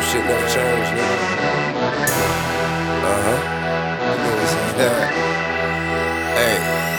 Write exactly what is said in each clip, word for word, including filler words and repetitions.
shit never changed, nigga. Uh-huh. You know what's that? Hey,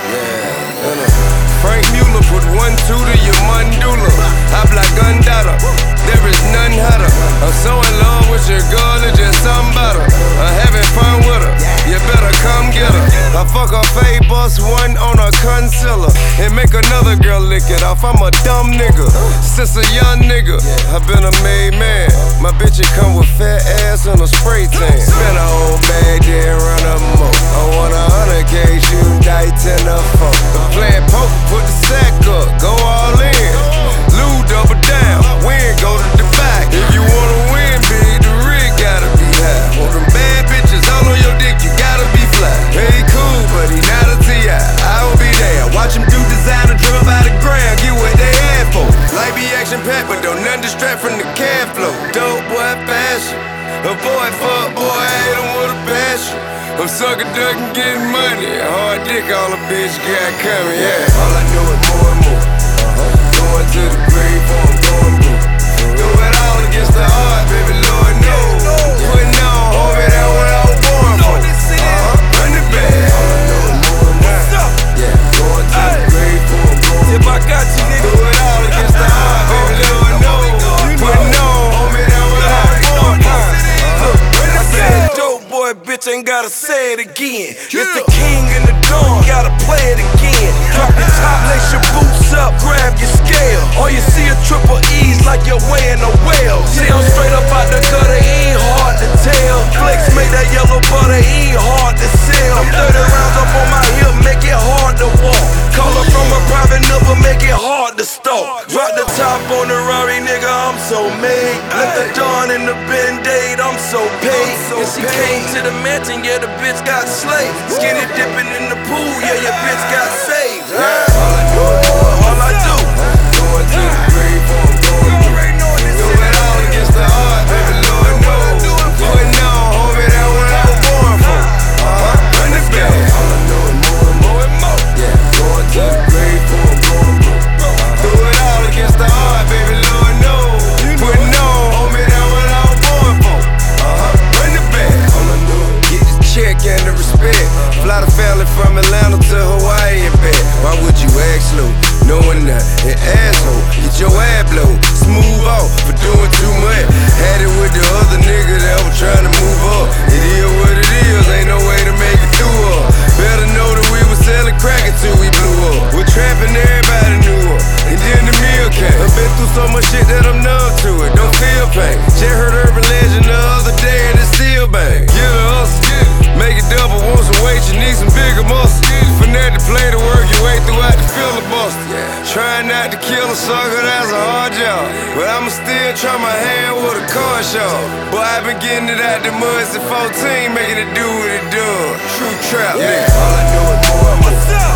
yeah. You know. Frank Mueller put one two to your mandula. Habla gandada, there is none hotter. I'm so in love with your girl, it's just something better. I'm having fun with her, you better come get her. I fuck her fade, bust one on a concealer, and make another girl lick it off. I'm a dumb nigga, since a young nigga. I've been a made man. My bitch come with fat ass and a spray tan. Spend a whole bag, then run a mo. I want a hundred K, shooting dice ten up four. The playing poker, put the sack up, go all in. Lou double down, win, go to the back. If you wanna win big, the rig gotta be high. Want them bad bitches all on your dick, you gotta be fly. Hey, cool, but he not a T I, I will be there. Watch him do design and drop out the ground, get what they had for. Life be action packed, but don't none distract from the cash flow. Dope boy fashion, a boy fuck boy, hate him with a passion. I'm sucker ducking, getting money. Hard dick, all a bitch got coming, yeah. All I know is more and more. Uh-huh. Going to the grave, I'm going blue. Do it all against the heart, baby, Lord knows. Putting on, homie, that what I was born for. Uh-huh. Run the bag. All I know is more and more. Yeah, going to the grave, I'm going blue. If I got you, nigga. Do it all against the heart, baby, Lord knows. Putting on, homie, that what I was born for. Uh-huh. Run the bag. Dope boy, bitch, ain't gotta say it again. Yeah. It's the king in the dawn, gotta play it again. Drop your top, lace your boots up, grab your scale. All you see are triple E's like you're weighing a whale. See, I'm straight up out the gutter, he ain't hard to tell. Flex made that yellow butter, he ain't hard to sell. I'm thirty rounds up on my hip, make it hard to walk. Call her from a private number, make it hard to stalk. Drop the top on the Rari, nigga, I'm so made. Left the dawn in the Band-Aid, I'm so paid. And she came to the mansion, yeah, the bitch got slayed. Skinny dipping in the pool, yeah, your bitch got saved. Yeah, all I do, all I do. Going to the grave, I'm going blue. Do it all against the heart, baby, Lord knows. Putting on, homie, that what I was born for. Uh-huh, run the bag. All I know is more and more and more. Yeah, going to the grave, I'm going blue. Do it all against the heart, baby, Lord knows. Putting on, homie, that what I was born for. Uh-huh, run the bag. All I know is get the check and the respect. Fly the family from Atlanta to Hawaii and back. Why would you act slow? Knowing that an asshole, get your ass blow. Smooth off for doing too much. Had it with the other nigga that was trying to move up. It is what it is, ain't no way to make it through up. Better know that we was selling crack until we blew up. We're trapping, everybody knew up. And then the meal came. I've been through so much shit that I'm numb to it. Don't feel pain. Just heard urban legend the other day and it still bang. Get a hustle, make it double. Want some weight, you need some bigger muscle. Fanatic play to work your way throughout the filibuster. Trying not to kill a sucker, that's a hard job. But I'ma still try my hand with a car show. Boy, I been getting it out the mud since fourteen, making it do what it does. True trap, yeah. Nigga. All I know is more and more.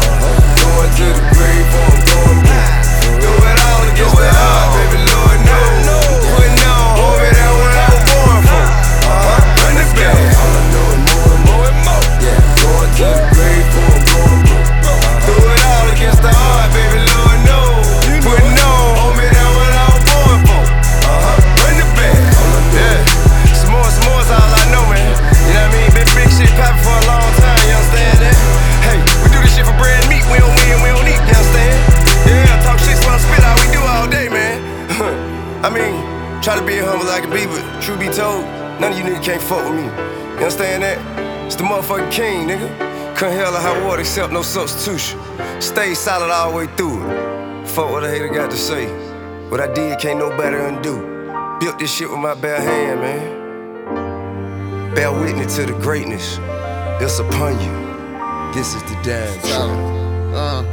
Going to the grave, I'm going blue. Do it all against the heart, baby, Lord knows. Putting on, homie, that what I was born for. Uh-huh, run the bag. All I know is more and more and more. Yeah, going to the grave, I'm going blue. Do it all against the heart, baby, Lord knows. Putting on, homie, that what I was born for. Uh-huh, run the bag. Yeah, s'mores, s'mores, all I know, man. You know what I mean? Been big shit poppin' for a long time, you understand that? Hey, we do this shit for bread and meat, we don't win, we don't eat, you understand? Yeah, talk shit, so I spit out, we do all day, man. I mean, try to be as humble as I can be, but truth be told, none of you niggas can't fuck with me. You understand that? It's the motherfucking king, nigga. Couldn't hell or high water accept no substitution. Stay solid all the way through it. Fuck what a hater got to say. What I did can't nobody undo. Built this shit with my bare hand, man. Bear witness to the greatness. It's upon you. This is the damn truth.